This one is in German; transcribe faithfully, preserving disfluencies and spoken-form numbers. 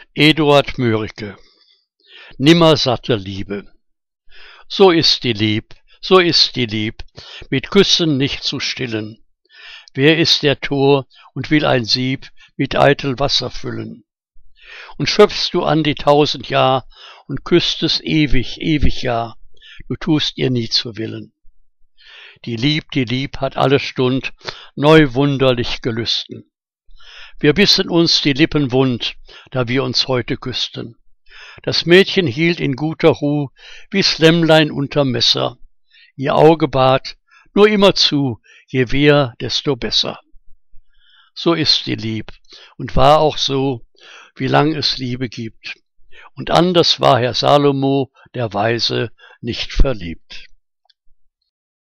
Eduard Mörike. Nimmersatte Liebe. So ist die Lieb, so ist die Lieb, mit Küssen nicht zu stillen. Wer ist der Tor und will ein Sieb mit eitel Wasser füllen? Und schöpfst du an die tausend Jahr und küsst es ewig, ewig Jahr, du tust ihr nie zu Willen. Die Lieb, die Lieb hat alle Stund neu wunderlich gelüsten. Wir bissen uns die Lippen wund, da wir uns heute küssten. Das Mädchen hielt in guter Ruh wie's Lämmlein unterm Messer. Ihr Auge bat nur immer zu, je weher, desto besser. So ist die Lieb und war auch so, wie lang es Liebe gibt. Und anders war Herr Salomo, der Weise, nicht verliebt.